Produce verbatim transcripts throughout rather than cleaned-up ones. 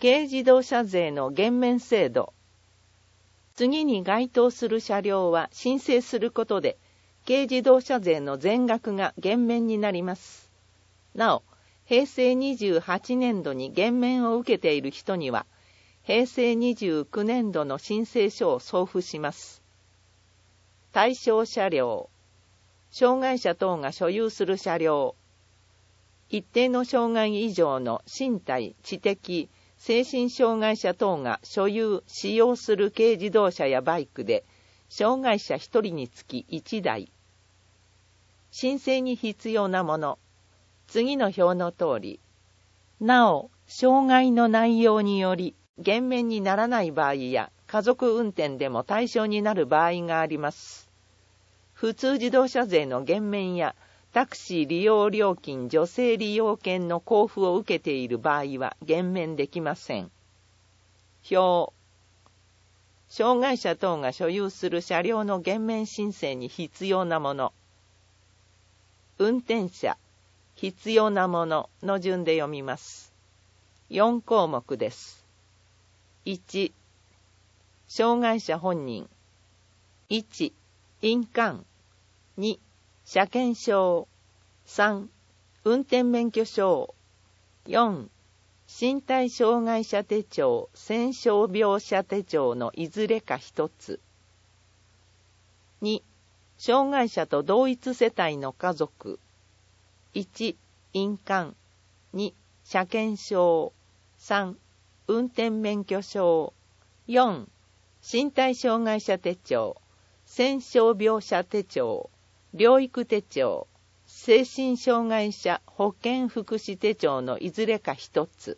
軽自動車税の減免制度。次に該当する車両は申請することで、軽自動車税の全額が減免になります。なお、へいせいにじゅうはちねんどに減免を受けている人には、へいせいにじゅうきゅうねんどの申請書を送付します。対象車両。障害者等が所有する車両。一定の障害以上の身体、知的、精神障害者等が所有、使用する軽自動車やバイクで、障害者ひとりにつきいちだい。申請に必要なもの。次の表の通り。なお、障害の内容により、減免にならない場合や、家族運転でも対象になる場合があります。普通自動車税の減免や、タクシー利用料金助成利用券の交付を受けている場合は減免できません。表。障害者等が所有する車両の減免申請に必要なもの。運転者、必要なものの順で読みます。よんこうもくです。いち、障害者本人。いち、印鑑。に、車検証。さん、運転免許証。よん、身体障害者手帳、戦傷病者手帳のいずれか一つ。に、障害者と同一世帯の家族。いち、印鑑。に、車検証。さん、運転免許証。よん、身体障害者手帳、戦傷病者手帳、療育手帳、精神障害者保健福祉手帳のいずれか一つ。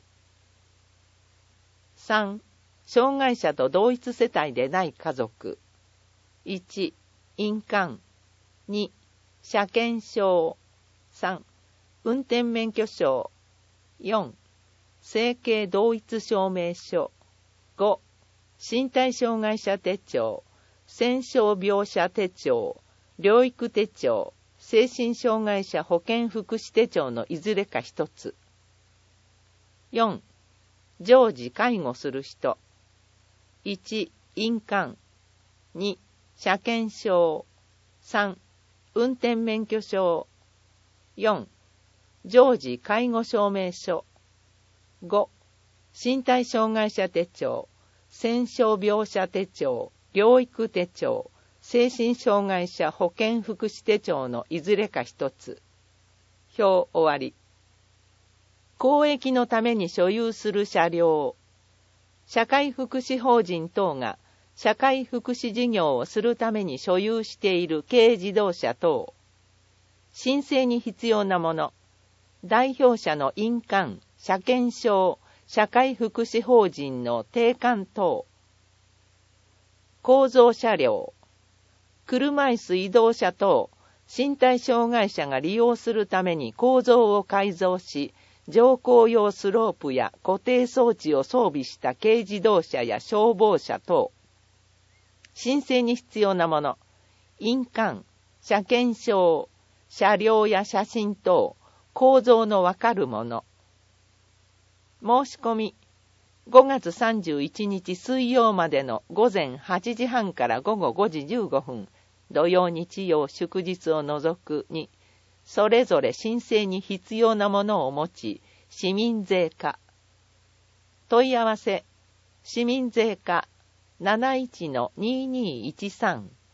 さん、障害者と同一世帯でない家族。いち、印鑑。に、車検証。さん、運転免許証。よん、生計同一証明書。ご、身体障害者手帳、戦傷病者手帳、療育手帳、精神障害者保健福祉手帳のいずれか一つ。よん、常時介護する人。いち、印鑑。に、車検証。さん、運転免許証。よん、常時介護証明書。ご、身体障害者手帳、戦傷病者手帳、療育手帳、精神障害者保健福祉手帳のいずれか一つ。表終わり。公益のために所有する車両。社会福祉法人等が社会福祉事業をするために所有している軽自動車等。申請に必要なもの。代表者の印鑑、車検証、社会福祉法人の定款等。構造車両。車椅子移動車等、身体障害者が利用するために構造を改造し、乗降用スロープや固定装置を装備した軽自動車や消防車等。申請に必要なもの。印鑑、車検証、車両や写真等、構造のわかるもの。申し込み。ごがつさんじゅういちにち水曜までのごぜんはちじはんからごごごじじゅうごふん、土曜日曜祝日を除くに、それぞれ申請に必要なものを持ち、市民税課。問い合わせ、市民税課 なないちのにーにーいちさん